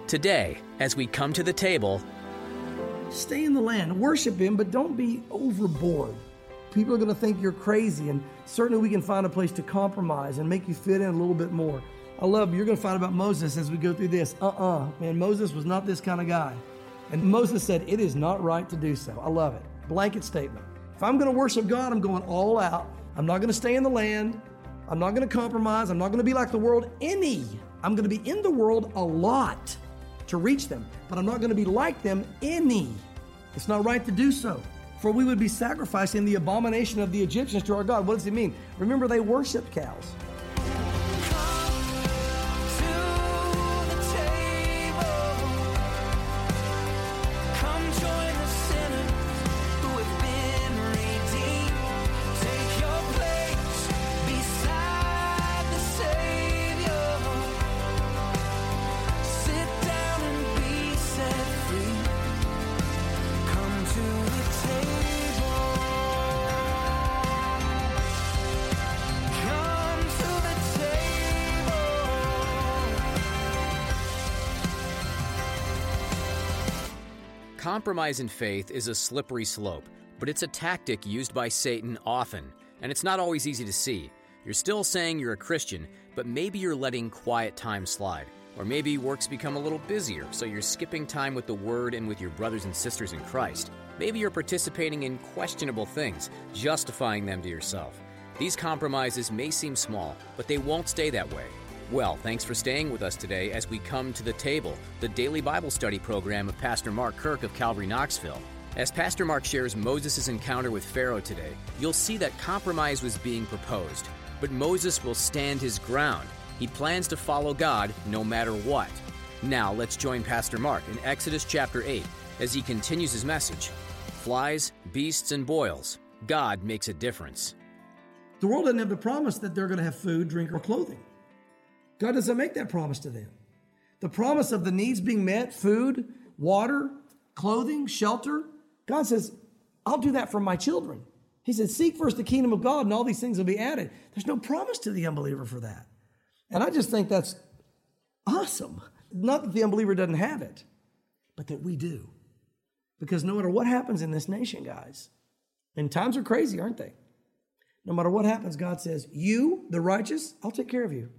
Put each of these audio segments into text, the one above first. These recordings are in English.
Today, as we come to the table, stay in the land, worship Him, but don't be overboard. People are going to think you're crazy, and certainly we can find a place to compromise and make you fit in a little bit more. You're going to find about Moses as we go through this. Man, Moses was not this kind of guy. And Moses said, it is not right to do so. I love it. Blanket statement. If I'm going to worship God, I'm going all out. I'm not going to stay in the land. I'm not going to compromise. I'm not going to be like the world any. I'm going to be in the world a lot to reach them, but I'm not going to be like them any. It's not right to do so. For we would be sacrificing the abomination of the Egyptians to our God. What does it mean? Remember, they worshiped cows. Compromise in faith is a slippery slope, but it's a tactic used by Satan often, and it's not always easy to see. You're still saying you're a Christian, but maybe you're letting quiet time slide. Or maybe work's become a little busier, so you're skipping time with the Word and with your brothers and sisters in Christ. Maybe you're participating in questionable things, justifying them to yourself. These compromises may seem small, but they won't stay that way. Well, thanks for staying with us today as we come to the table, the daily Bible study program of Pastor Mark Kirk of Calvary Knoxville. As Pastor Mark shares Moses' encounter with Pharaoh today, you'll see that compromise was being proposed, but Moses will stand his ground. He plans to follow God no matter what. Now, let's join Pastor Mark in Exodus chapter 8 as he continues his message. Flies, beasts, and boils. God makes a difference. The world doesn't have the promise that they're going to have food, drink, or clothing. God doesn't make that promise to them. The promise of the needs being met, food, water, clothing, shelter, God says, I'll do that for my children. He said, seek first the kingdom of God and all these things will be added. There's no promise to the unbeliever for that. And I just think that's awesome. Not that the unbeliever doesn't have it, but that we do. Because no matter what happens in this nation, guys, and times are crazy, aren't they? No matter what happens, God says, you, the righteous, I'll take care of you.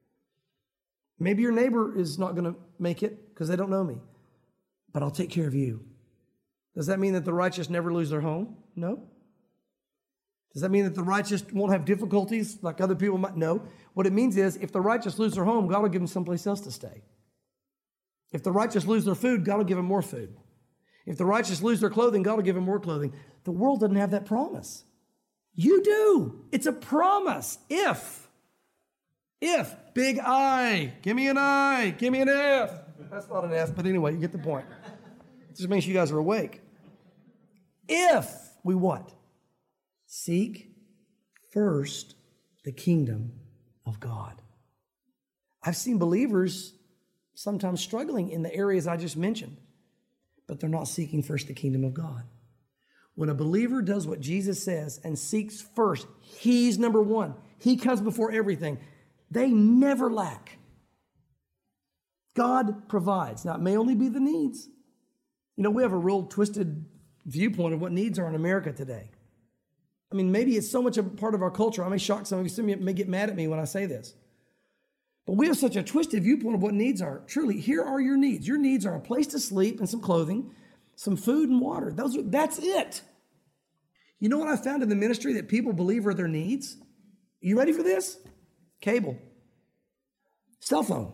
Maybe your neighbor is not going to make it because they don't know me, but I'll take care of you. Does that mean that the righteous never lose their home? No. Does that mean that the righteous won't have difficulties like other people might? No. What it means is if the righteous lose their home, God will give them someplace else to stay. If the righteous lose their food, God will give them more food. If the righteous lose their clothing, God will give them more clothing. The world doesn't have that promise. You do. It's a promise. If, big I, give me an I, give me an F. That's not an F, but anyway, you get the point. It just means you guys are awake. If we what? Seek first the kingdom of God. I've seen believers sometimes struggling in the areas I just mentioned, but they're not seeking first the kingdom of God. When a believer does what Jesus says and seeks first, He's number one. He comes before everything. They never lack. God provides. Now, it may only be the needs. You know, we have a real twisted viewpoint of what needs are in America today. I mean, maybe it's so much a part of our culture. I may shock some of you. Some of you may get mad at me when I say this. But we have such a twisted viewpoint of what needs are. Truly, here are your needs. Your needs are a place to sleep and some clothing, some food and water. That's it. You know what I found in the ministry that people believe are their needs? You ready for this? Cable. Cell phone.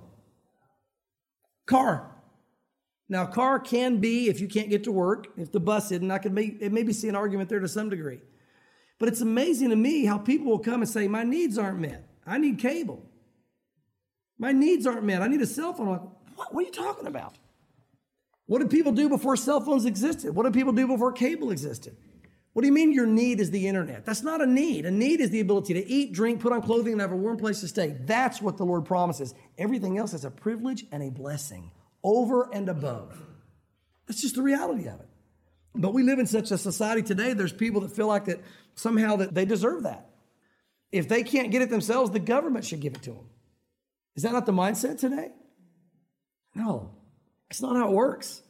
Car. Now, car can be, if you can't get to work, if the bus isn't, it maybe see an argument there to some degree. But it's amazing to me how people will come and say, my needs aren't met. I need cable. My needs aren't met. I need a cell phone. I'm like, what are you talking about? What did people do before cell phones existed? What did people do before cable existed? What do you mean your need is the internet? That's not a need. A need is the ability to eat, drink, put on clothing, and have a warm place to stay. That's what the Lord promises. Everything else is a privilege and a blessing over and above. That's just the reality of it. But we live in such a society today, there's people that feel like that somehow that they deserve that. If they can't get it themselves, the government should give it to them. Is that not the mindset today? No. It's not how it works.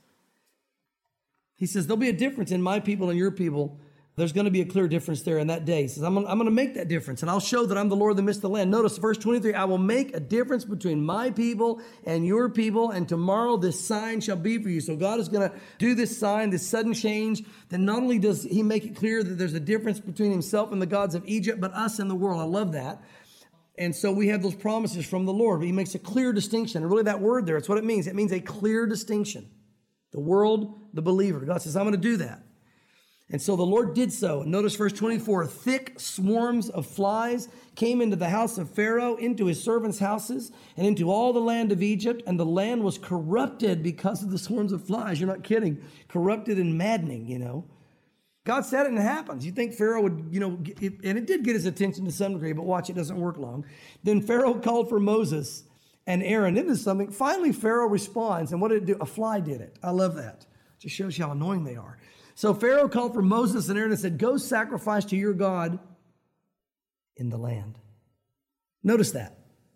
He says, there'll be a difference in my people and your people. There's going to be a clear difference there in that day. He says, I'm going to make that difference, and I'll show that I'm the Lord in the midst of the land. Notice verse 23, I will make a difference between my people and your people, and tomorrow this sign shall be for you. So God is going to do this sign, this sudden change. Then not only does he make it clear that there's a difference between himself and the gods of Egypt, but us and the world. I love that. And so we have those promises from the Lord. He makes a clear distinction. And really that word there, it's what it means. It means a clear distinction. The world, the believer. God says, I'm going to do that. And so the Lord did so. Notice verse 24, thick swarms of flies came into the house of Pharaoh, into his servants' houses, and into all the land of Egypt. And the land was corrupted because of the swarms of flies. You're not kidding. Corrupted and maddening, you know. God said it and it happens. You think Pharaoh would, and it did get his attention to some degree, but watch, it doesn't work long. Then Pharaoh called for Moses and Aaron. This is something. Finally, Pharaoh responds. And what did it do? A fly did it. I love that. Just shows you how annoying they are. So Pharaoh called for Moses and Aaron and said, go sacrifice to your God in the land. Notice that.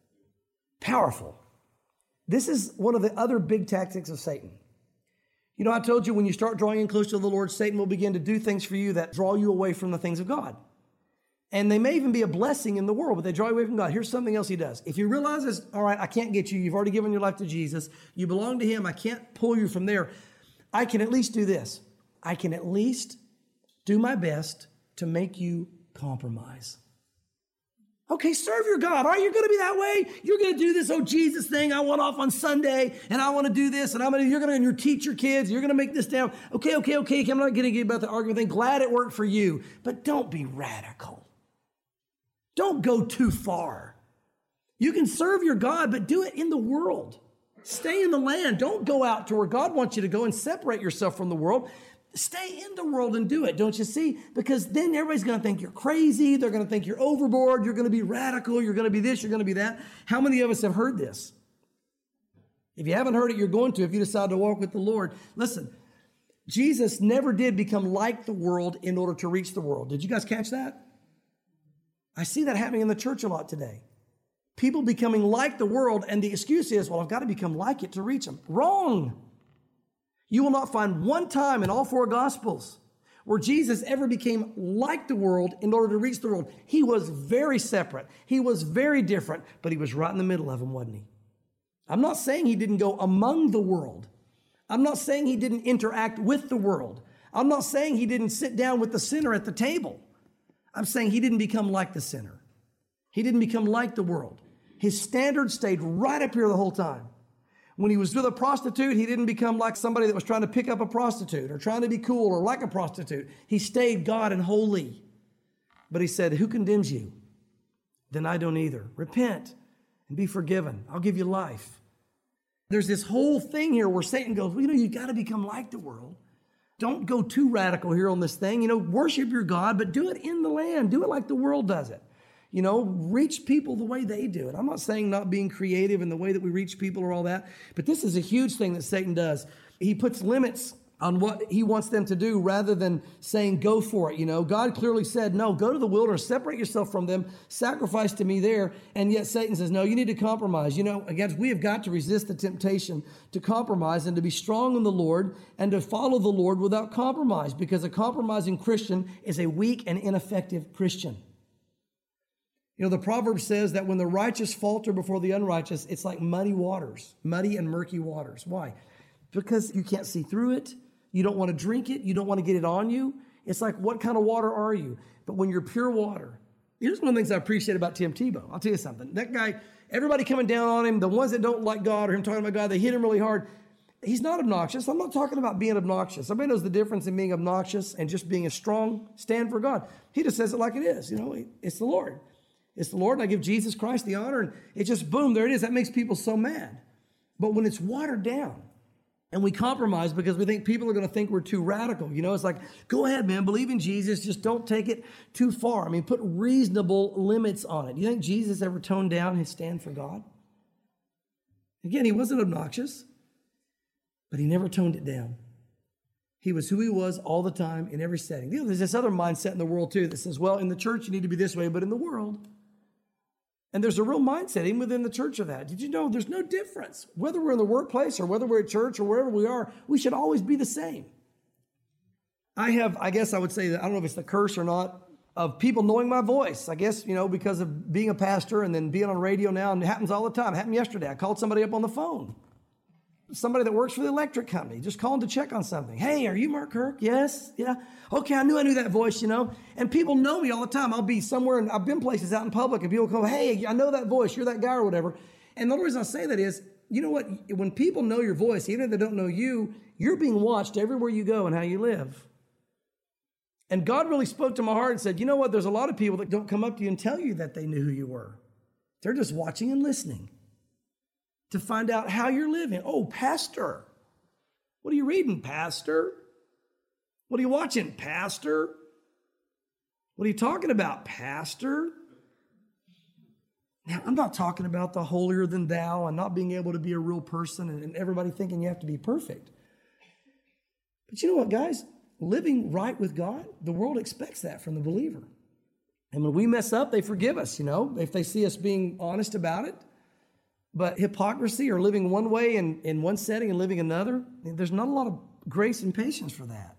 Powerful. This is one of the other big tactics of Satan. You know, I told you when you start drawing in close to the Lord, Satan will begin to do things for you that draw you away from the things of God. And they may even be a blessing in the world, but they draw you away from God. Here's something else he does. If he realizes, all right, I can't get you. You've already given your life to Jesus. You belong to him. I can't pull you from there. I can at least do this. I can at least do my best to make you compromise. Okay, serve your God. All right, you're going to be that way. You're going to do this, Jesus thing. I want off on Sunday, and I want to do this, and you're going to teach your kids. You're going to make this down. Okay. I'm not going to get about the argument thing. Glad it worked for you, but don't be radical. Don't go too far. You can serve your God, but do it in the world. Stay in the land. Don't go out to where God wants you to go and separate yourself from the world. Stay in the world and do it, don't you see? Because then everybody's going to think you're crazy. They're going to think you're overboard. You're going to be radical. You're going to be this. You're going to be that. How many of us have heard this? If you haven't heard it, you're going to if you decide to walk with the Lord. Listen, Jesus never did become like the world in order to reach the world. Did you guys catch that? I see that happening in the church a lot today. People becoming like the world, and the excuse is, well, I've got to become like it to reach them. Wrong. You will not find one time in all four Gospels where Jesus ever became like the world in order to reach the world. He was very separate. He was very different, but he was right in the middle of them, wasn't he? I'm not saying he didn't go among the world. I'm not saying he didn't interact with the world. I'm not saying he didn't sit down with the sinner at the table. I'm saying he didn't become like the sinner. He didn't become like the world. His standard stayed right up here the whole time. When he was with a prostitute, he didn't become like somebody that was trying to pick up a prostitute or trying to be cool or like a prostitute. He stayed God and holy. But he said, who condemns you? Then I don't either. Repent and be forgiven. I'll give you life. There's this whole thing here where Satan goes, well, you've got to become like the world. Don't go too radical here on this thing. Worship your God, but do it in the land. Do it like the world does it. Reach people the way they do it. I'm not saying not being creative in the way that we reach people or all that, but this is a huge thing that Satan does. He puts limits on what he wants them to do rather than saying, go for it. God clearly said, no, go to the wilderness, separate yourself from them, sacrifice to me there. And yet Satan says, no, you need to compromise. Again, we have got to resist the temptation to compromise and to be strong in the Lord and to follow the Lord without compromise, because a compromising Christian is a weak and ineffective Christian. The proverb says that when the righteous falter before the unrighteous, it's like muddy and murky waters. Why? Because you can't see through it. You don't want to drink it. You don't want to get it on you. It's like, what kind of water are you? But when you're pure water, here's one of the things I appreciate about Tim Tebow. I'll tell you something. That guy, everybody coming down on him, the ones that don't like God or him talking about God, they hit him really hard. He's not obnoxious. I'm not talking about being obnoxious. Everybody knows the difference in being obnoxious and just being a strong stand for God. He just says it like it is. It's the Lord. It's the Lord, and I give Jesus Christ the honor, and it just, boom, there it is. That makes people so mad. But when it's watered down, and we compromise because we think people are going to think we're too radical, it's like, go ahead, man, believe in Jesus, just don't take it too far. Put reasonable limits on it. Do you think Jesus ever toned down his stand for God? Again, he wasn't obnoxious, but he never toned it down. He was who he was all the time in every setting. There's this other mindset in the world too that says, well, in the church you need to be this way, but in the world, And there's a real mindset even within the church of that. Did you know there's no difference? Whether we're in the workplace or whether we're at church or wherever we are, we should always be the same. I guess I would say that, I don't know if it's the curse or not, of people knowing my voice. I guess, because of being a pastor and then being on radio now, and it happens all the time. It happened yesterday. I called somebody up on the phone. Somebody that works for the electric company, just calling to check on something. Hey, are you Mark Kirk? Yes. Yeah. Okay, I knew that voice, And people know me all the time. I'll be somewhere, and I've been places out in public, and people come, hey, I know that voice. You're that guy or whatever. And the only reason I say that is, you know what? When people know your voice, even if they don't know you, you're being watched everywhere you go and how you live. And God really spoke to my heart and said, you know what? There's a lot of people that don't come up to you and tell you that they knew who you were. They're just watching and listening to find out how you're living. Oh, pastor. What are you reading, pastor? What are you watching, pastor? What are you talking about, pastor? Now, I'm not talking about the holier than thou and not being able to be a real person and everybody thinking you have to be perfect. But you know what, guys? Living right with God, the world expects that from the believer. And when we mess up, they forgive us, if they see us being honest about it. But hypocrisy or living one way in one setting and living another, there's not a lot of grace and patience for that.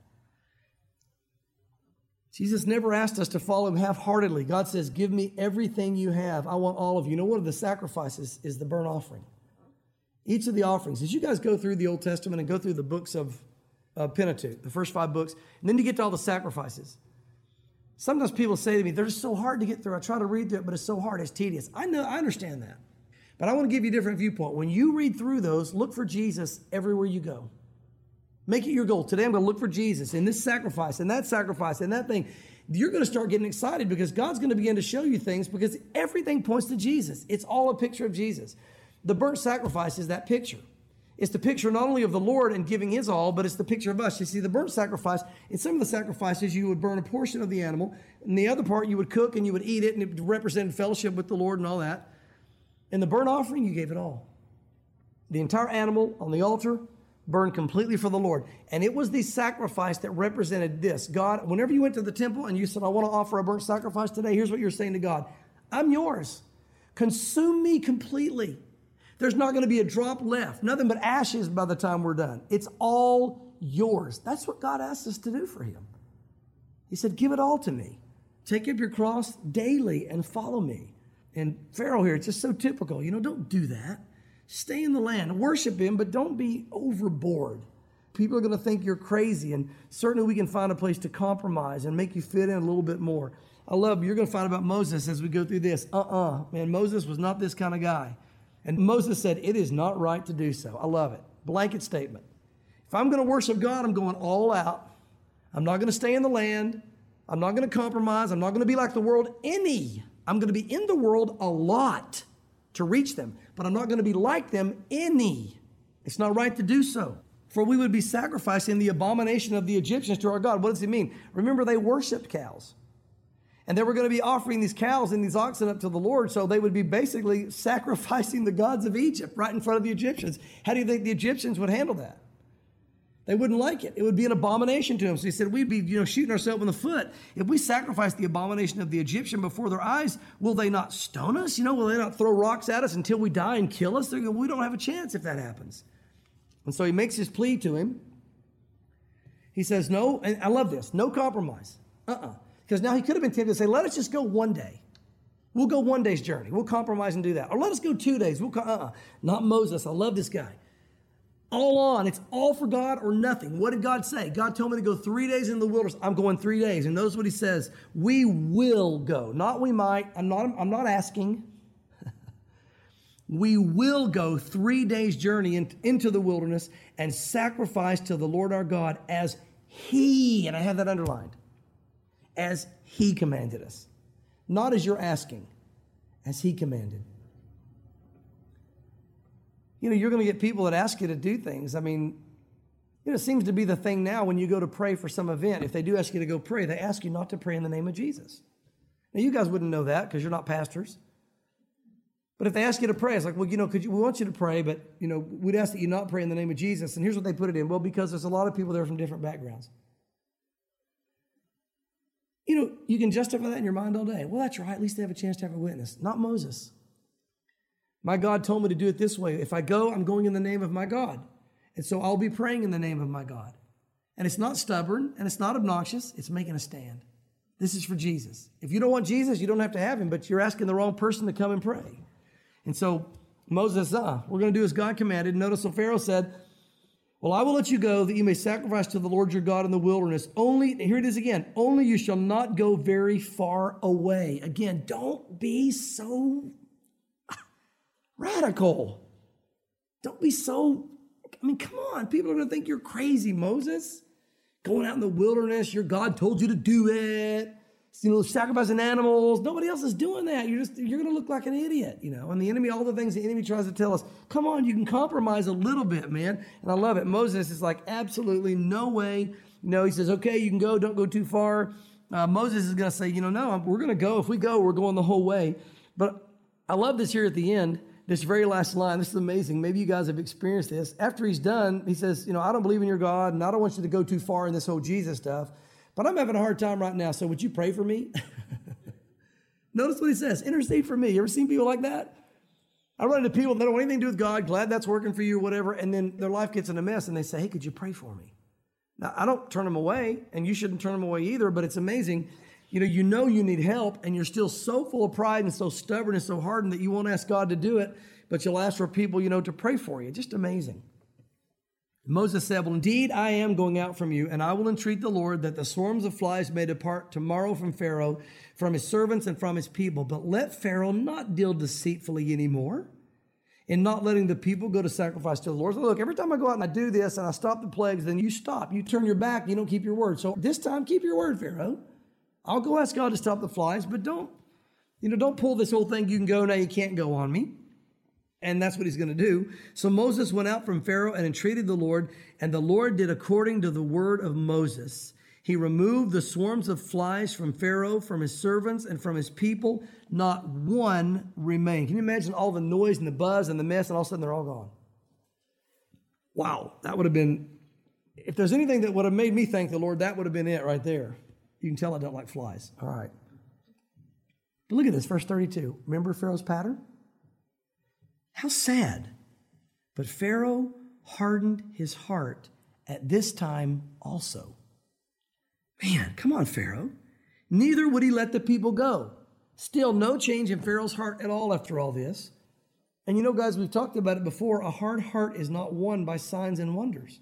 Jesus never asked us to follow him half-heartedly. God says, give me everything you have. I want all of you. One of the sacrifices is the burnt offering. Each of the offerings. As you guys go through the Old Testament and go through the books of Pentateuch, the first 5 books, and then you get to all the sacrifices. Sometimes people say to me, they're just so hard to get through. I try to read through it, but it's so hard, it's tedious. I know, I understand that. But I want to give you a different viewpoint. When you read through those, look for Jesus everywhere you go. Make it your goal. Today I'm going to look for Jesus in this sacrifice and that thing. You're going to start getting excited because God's going to begin to show you things because everything points to Jesus. It's all a picture of Jesus. The burnt sacrifice is that picture. It's the picture not only of the Lord and giving his all, but it's the picture of us. You see, the burnt sacrifice, in some of the sacrifices, you would burn a portion of the animal, and the other part you would cook and you would eat it, and it represented fellowship with the Lord and all that. In the burnt offering, you gave it all. The entire animal on the altar burned completely for the Lord. And it was the sacrifice that represented this. God, whenever you went to the temple and you said, I want to offer a burnt sacrifice today, here's what you're saying to God. I'm yours. Consume me completely. There's not going to be a drop left. Nothing but ashes by the time we're done. It's all yours. That's what God asked us to do for him. He said, give it all to me. Take up your cross daily and follow me. And Pharaoh here, it's just so typical. Don't do that. Stay in the land. Worship him, but don't be overboard. People are going to think you're crazy. And certainly we can find a place to compromise and make you fit in a little bit more. You're going to find about Moses as we go through this. Man, Moses was not this kind of guy. And Moses said, it is not right to do so. I love it. Blanket statement. If I'm going to worship God, I'm going all out. I'm not going to stay in the land. I'm not going to compromise. I'm not going to be like the world any. I'm going to be in the world a lot to reach them, but I'm not going to be like them any. It's not right to do so. For we would be sacrificing the abomination of the Egyptians to our God. What does it mean? Remember, they worshiped cows. And they were going to be offering these cows and these oxen up to the Lord, so they would be basically sacrificing the gods of Egypt right in front of the Egyptians. How do you think the Egyptians would handle that? They wouldn't like it. It would be an abomination to them. So he said, we'd be shooting ourselves in the foot. If we sacrifice the abomination of the Egyptian before their eyes, will they not stone us? Will they not throw rocks at us until we die and kill us? We don't have a chance if that happens. And so he makes his plea to him. He says, no, and I love this, no compromise. Because now he could have been tempted to say, let us just go one day. We'll go one day's journey. We'll compromise and do that. Or let us go 2 days. Not Moses. I love this guy. All on. It's all for God or nothing. What did God say? God told me to go 3 days in the wilderness. I'm going 3 days. And notice what he says. We will go. Not we might. I'm not asking. We will go 3 days journey into the wilderness and sacrifice to the Lord our God as he, and I have that underlined, as he commanded us. Not as you're asking, as he commanded. You're going to get people that ask you to do things. It seems to be the thing now when you go to pray for some event. If they do ask you to go pray, they ask you not to pray in the name of Jesus. Now, you guys wouldn't know that because you're not pastors. But if they ask you to pray, it's like, well, we want you to pray, but, we'd ask that you not pray in the name of Jesus. And here's what they put it in. Well, because there's a lot of people there from different backgrounds. You can justify that in your mind all day. Well, that's right. At least they have a chance to have a witness. Not Moses. My God told me to do it this way. If I go, I'm going in the name of my God. And so I'll be praying in the name of my God. And it's not stubborn and it's not obnoxious. It's making a stand. This is for Jesus. If you don't want Jesus, you don't have to have him, but you're asking the wrong person to come and pray. And so Moses, we're going to do as God commanded. Notice what Pharaoh said, well, I will let you go that you may sacrifice to the Lord your God in the wilderness. Only, here it is again, only you shall not go very far away. Again, don't be so radical. Don't be so, come on. People are going to think you're crazy, Moses. Going out in the wilderness, your God told you to do it. Sacrificing animals. Nobody else is doing that. You're going to look like an idiot, And the enemy, all the things the enemy tries to tell us, come on, you can compromise a little bit, man. And I love it. Moses is like, absolutely no way. He says, okay, you can go. Don't go too far. Moses is going to say, no, we're going to go. If we go, we're going the whole way. But I love this here at the end, this very last line. This is amazing. Maybe you guys have experienced this. After he's done, he says, I don't believe in your God, and I don't want you to go too far in this whole Jesus stuff. But I'm having a hard time right now, so would you pray for me? Notice what he says, intercede for me. You ever seen people like that? I run into people that don't want anything to do with God, glad that's working for you or whatever, and then their life gets in a mess, and they say, hey, could you pray for me? Now, I don't turn them away, and you shouldn't turn them away either, but it's amazing. You need help, and you're still so full of pride and so stubborn and so hardened that you won't ask God to do it, but you'll ask for people, to pray for you. Just amazing. Moses said, well, indeed, I am going out from you, and I will entreat the Lord that the swarms of flies may depart tomorrow from Pharaoh, from his servants and from his people. But let Pharaoh not deal deceitfully anymore in not letting the people go to sacrifice to the Lord. So look, every time I go out and I do this and I stop the plagues, then you stop. You turn your back. You don't keep your word. So this time, keep your word, Pharaoh. I'll go ask God to stop the flies, but don't pull this whole thing. You can go now. You can't go on me. And that's what he's going to do. So Moses went out from Pharaoh and entreated the Lord, and the Lord did according to the word of Moses. He removed the swarms of flies from Pharaoh, from his servants, and from his people. Not one remained. Can you imagine all the noise and the buzz and the mess, and all of a sudden they're all gone? Wow, that would have been, if there's anything that would have made me thank the Lord, that would have been it right there. You can tell I don't like flies. All right. But look at this, verse 32. Remember Pharaoh's pattern? How sad. But Pharaoh hardened his heart at this time also. Man, come on, Pharaoh. Neither would he let the people go. Still no change in Pharaoh's heart at all after all this. And guys, we've talked about it before. A hard heart is not won by signs and wonders.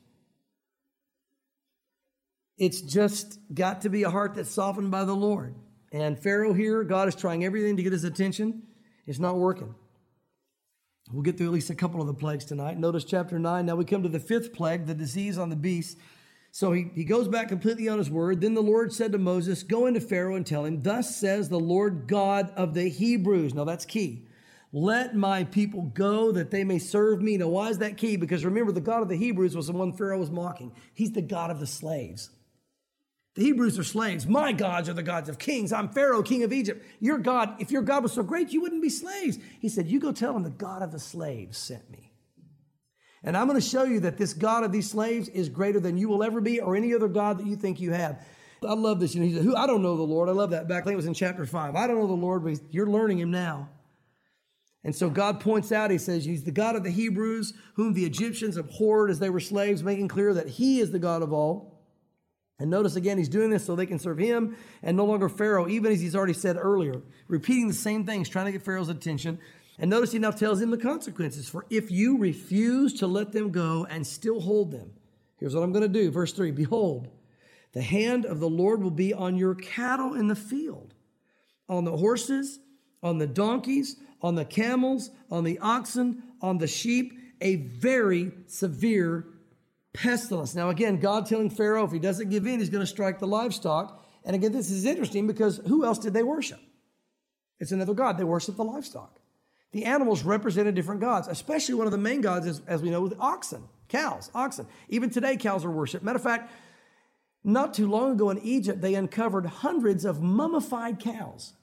It's just got to be a heart that's softened by the Lord. And Pharaoh here, God is trying everything to get his attention. It's not working. We'll get through at least a couple of the plagues tonight. Notice chapter 9. Now we come to the fifth plague, the disease on the beasts. So he goes back completely on his word. Then the Lord said to Moses, go into Pharaoh and tell him, thus says the Lord God of the Hebrews. Now that's key. Let my people go that they may serve me. Now why is that key? Because remember, the God of the Hebrews was the one Pharaoh was mocking. He's the God of the slaves. The Hebrews are slaves. My gods are the gods of kings. I'm Pharaoh, king of Egypt. Your God, if your God was so great, you wouldn't be slaves. He said, you go tell him the God of the slaves sent me. And I'm going to show you that this God of these slaves is greater than you will ever be or any other God that you think you have. I love this. He said, I don't know the Lord. I love that. Back, I think it was in chapter 5. I don't know the Lord, but you're learning him now. And so God points out, he says, he's the God of the Hebrews, whom the Egyptians abhorred as they were slaves, making clear that he is the God of all. And notice again, he's doing this so they can serve him and no longer Pharaoh, even as he's already said earlier, repeating the same things, trying to get Pharaoh's attention. And notice he now tells him the consequences. For if you refuse to let them go and still hold them, here's what I'm going to do. Verse 3, behold, the hand of the Lord will be on your cattle in the field, on the horses, on the donkeys, on the camels, on the oxen, on the sheep, a very severe pestilence. Now again, God telling Pharaoh if he doesn't give in, he's going to strike the livestock. And again, this is interesting because who else did they worship? It's another god. They worship the livestock. The animals represented different gods, especially one of the main gods is, as we know, with oxen, cows, oxen. Even today, cows are worshipped. Matter of fact, not too long ago in Egypt, they uncovered hundreds of mummified cows.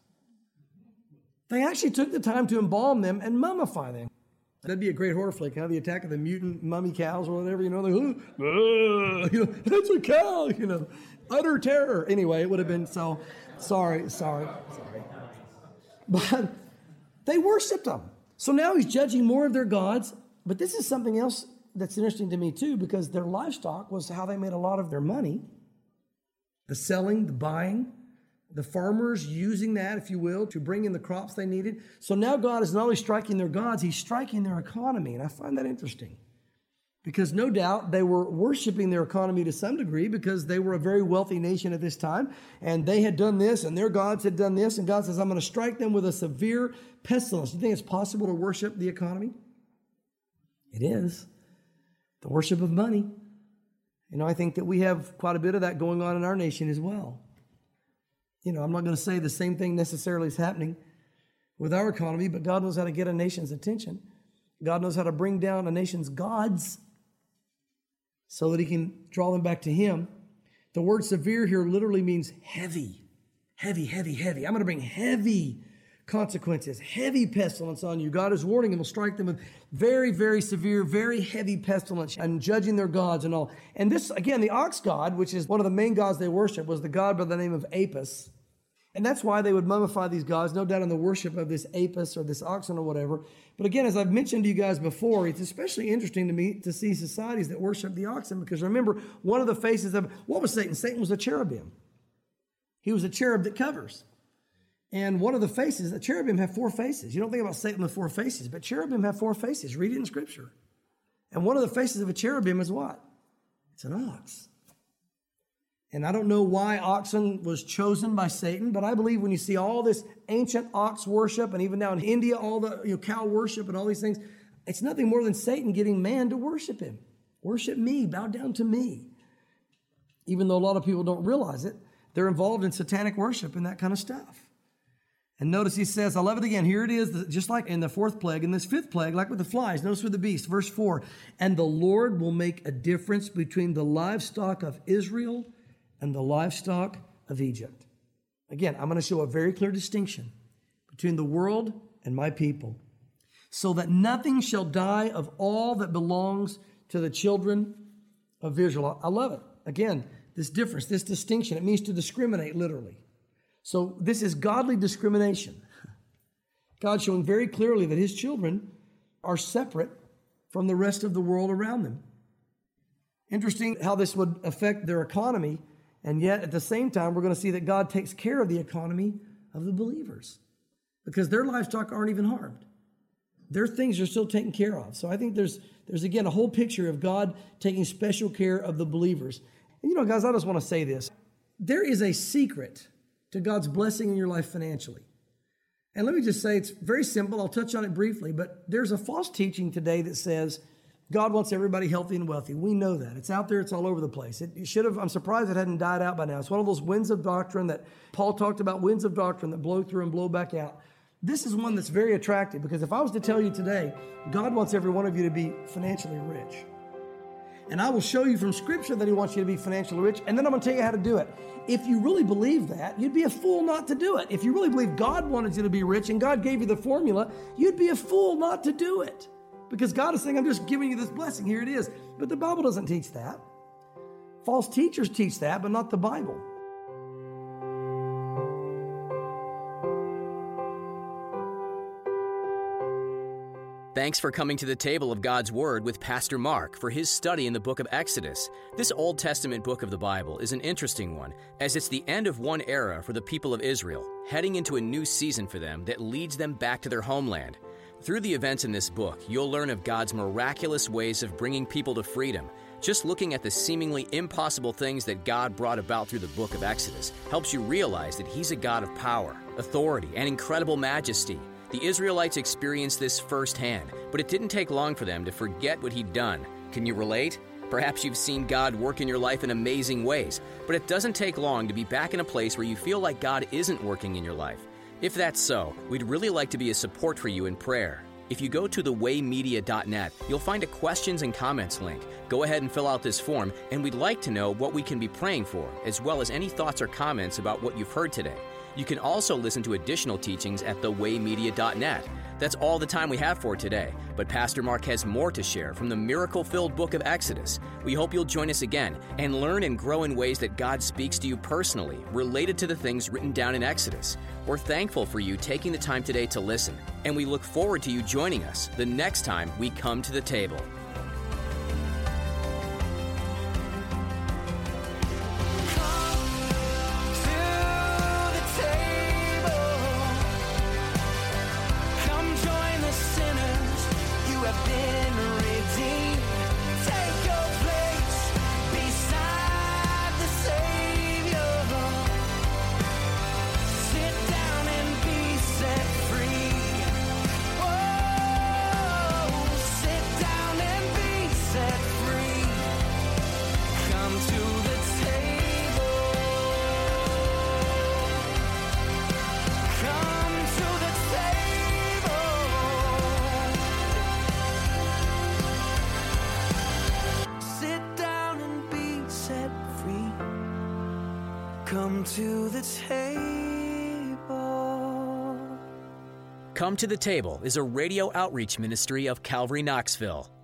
They actually took the time to embalm them and mummify them. That'd be a great horror flick, the attack of the mutant mummy cows or whatever, that's a cow, utter terror. Anyway, it would have been so, sorry. But they worshiped them. So now he's judging more of their gods. But this is something else that's interesting to me too, because their livestock was how they made a lot of their money. The selling, the buying, the farmers using that, if you will, to bring in the crops they needed. So now God is not only striking their gods, he's striking their economy. And I find that interesting. Because no doubt they were worshiping their economy to some degree because they were a very wealthy nation at this time. And they had done this and their gods had done this. And God says, I'm going to strike them with a severe pestilence. Do you think it's possible to worship the economy? It is. The worship of money. I think that we have quite a bit of that going on in our nation as well. I'm not going to say the same thing necessarily is happening with our economy, but God knows how to get a nation's attention. God knows how to bring down a nation's gods so that he can draw them back to him. The word severe here literally means heavy, heavy, heavy, heavy. I'm going to bring heavy consequences, heavy pestilence on you. God is warning them, will strike them with very, very severe, very heavy pestilence and judging their gods and all. And this, again, the ox god, which is one of the main gods they worship, was the god by the name of Apis. And that's why they would mummify these gods, no doubt in the worship of this Apis or this oxen or whatever. But again, as I've mentioned to you guys before, it's especially interesting to me to see societies that worship the oxen, because remember, one of the faces of, what was Satan? Satan was a cherubim. He was a cherub that covers. And one of the faces, the cherubim have 4 faces. You don't think about Satan with 4 faces, but cherubim have 4 faces. Read it in Scripture. And one of the faces of a cherubim is what? It's an ox. And I don't know why oxen was chosen by Satan, but I believe when you see all this ancient ox worship, and even now in India, all the cow worship and all these things, it's nothing more than Satan getting man to worship him. Worship me, bow down to me. Even though a lot of people don't realize it, they're involved in satanic worship and that kind of stuff. And notice he says, I love it again. Here it is, just like in the 4th plague. In this 5th plague, like with the flies, notice with the beast, verse 4. And the Lord will make a difference between the livestock of Israel and the livestock of Egypt. Again, I'm going to show a very clear distinction between the world and my people, so that nothing shall die of all that belongs to the children of Israel. I love it. Again, this difference, this distinction, it means to discriminate literally. So this is godly discrimination. God showing very clearly that his children are separate from the rest of the world around them. Interesting how this would affect their economy. And yet, at the same time, we're going to see that God takes care of the economy of the believers because their livestock aren't even harmed. Their things are still taken care of. So I think there's again, a whole picture of God taking special care of the believers. And guys, I just want to say this. There is a secret to God's blessing in your life financially. And let me just say, it's very simple. I'll touch on it briefly, but there's a false teaching today that says God wants everybody healthy and wealthy. We know that. It's out there. It's all over the place. It should have. I'm surprised it hadn't died out by now. It's one of those winds of doctrine that Paul talked about, winds of doctrine that blow through and blow back out. This is one that's very attractive because if I was to tell you today, God wants every one of you to be financially rich. And I will show you from Scripture that he wants you to be financially rich, and then I'm going to tell you how to do it. If you really believe that, you'd be a fool not to do it. If you really believe God wanted you to be rich and God gave you the formula, you'd be a fool not to do it. Because God is saying, I'm just giving you this blessing. Here it is. But the Bible doesn't teach that. False teachers teach that, but not the Bible. Thanks for coming to the table of God's Word with Pastor Mark for his study in the book of Exodus. This Old Testament book of the Bible is an interesting one, as it's the end of one era for the people of Israel, heading into a new season for them that leads them back to their homeland. Through the events in this book, you'll learn of God's miraculous ways of bringing people to freedom. Just looking at the seemingly impossible things that God brought about through the book of Exodus helps you realize that he's a God of power, authority, and incredible majesty. The Israelites experienced this firsthand, but it didn't take long for them to forget what he'd done. Can you relate? Perhaps you've seen God work in your life in amazing ways, but it doesn't take long to be back in a place where you feel like God isn't working in your life. If that's so, we'd really like to be a support for you in prayer. If you go to thewaymedia.net, you'll find a questions and comments link. Go ahead and fill out this form, and we'd like to know what we can be praying for, as well as any thoughts or comments about what you've heard today. You can also listen to additional teachings at thewaymedia.net. That's all the time we have for today, but Pastor Mark has more to share from the miracle-filled book of Exodus. We hope you'll join us again and learn and grow in ways that God speaks to you personally, related to the things written down in Exodus. We're thankful for you taking the time today to listen, and we look forward to you joining us the next time we come to the table. Come to the table. Come to the Table is a radio outreach ministry of Calvary Knoxville.